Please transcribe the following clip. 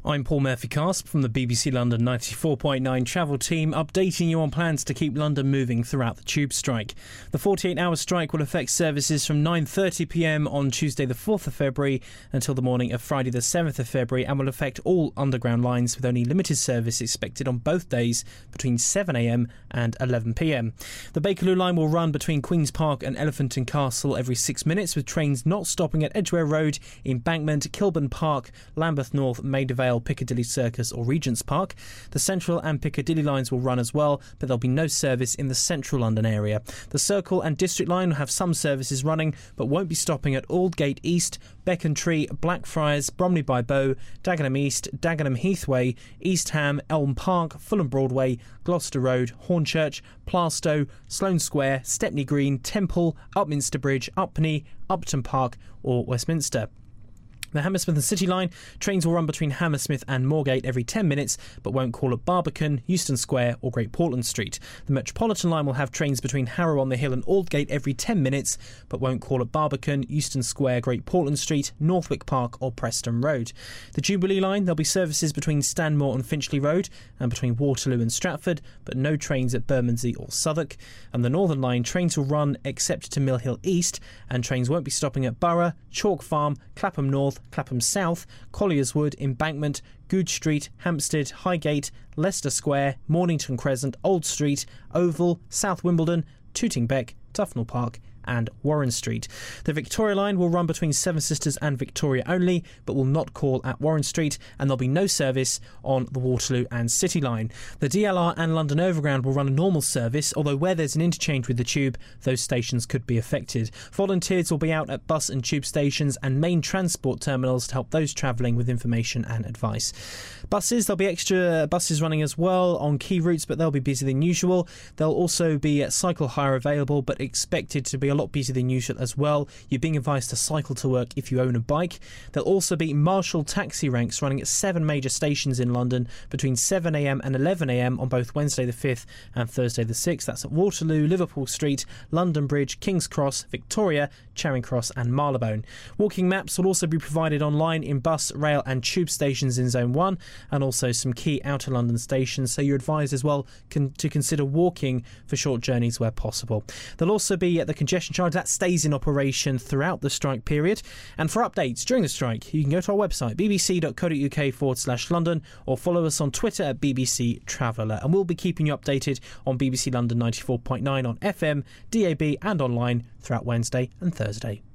I'm Paul Murphy-Casp from the BBC London 94.9 travel team, updating you on plans to keep London moving throughout the tube strike. The 48-hour strike will affect services from 9:30pm on Tuesday the 4th of February until the morning of Friday the 7th of February and will affect all underground lines, with only limited service expected on both days between 7am and 11pm. The Bakerloo line will run between Queen's Park and Elephant and Castle every 6 minutes, with trains not stopping at Edgware Road, Embankment, Kilburn Park, Lambeth North, Maida Vale, Piccadilly Circus or Regent's Park. The Central and Piccadilly lines will run as well, but there'll be no service in the central London area. The Circle and District line will have some services running, but won't be stopping at Aldgate East, Becontree, Blackfriars, Bromley by Bow, Dagenham East, Dagenham Heathway, East Ham, Elm Park, Fulham Broadway, Gloucester Road, Hornchurch, Plaistow, Sloane Square, Stepney Green, Temple, Upminster Bridge, Upney, Upton Park or Westminster. The Hammersmith and City line, trains will run between Hammersmith and Moorgate every 10 minutes, but won't call at Barbican, Euston Square or Great Portland Street. The Metropolitan line will have trains between Harrow on the Hill and Aldgate every 10 minutes, but won't call at Barbican, Euston Square, Great Portland Street, Northwick Park or Preston Road. The Jubilee line, there'll be services between Stanmore and Finchley Road and between Waterloo and Stratford, but no trains at Bermondsey or Southwark. And the Northern line, trains will run except to Mill Hill East, and trains won't be stopping at Borough, Chalk Farm, Clapham North, Clapham South, Colliers Wood, Embankment, Goodge Street, Hampstead, Highgate, Leicester Square, Mornington Crescent, Old Street, Oval, South Wimbledon, Tooting Bec, Tufnell Park and Warren Street. The Victoria line will run between Seven Sisters and Victoria only, but will not call at Warren Street, and there'll be no service on the Waterloo and City line. The DLR and London Overground will run a normal service, although where there's an interchange with the tube, those stations could be affected. Volunteers will be out at bus and tube stations and main transport terminals to help those travelling with information and advice. Buses, there'll be extra buses running as well on key routes, but they'll be busier than usual. There'll also be cycle hire available, but expected to be a lot busier than usual as well. You're being advised to cycle to work if you own a bike. There'll also be Marshall taxi ranks running at 7 major stations in London between 7am and 11am on both Wednesday the 5th and Thursday the 6th. That's at Waterloo, Liverpool Street, London Bridge, King's Cross, Victoria, Charing Cross and Marylebone. Walking maps will also be provided online in bus, rail and tube stations in Zone 1, and also some key outer London stations, so you're advised as well to consider walking for short journeys where possible. There'll also be the congestion charge that stays in operation throughout the strike period. And for updates during the strike, you can go to our website bbc.co.uk/London or follow us on Twitter at BBC Traveller, and we'll be keeping you updated on BBC London 94.9 on FM, DAB and online throughout Wednesday and Thursday.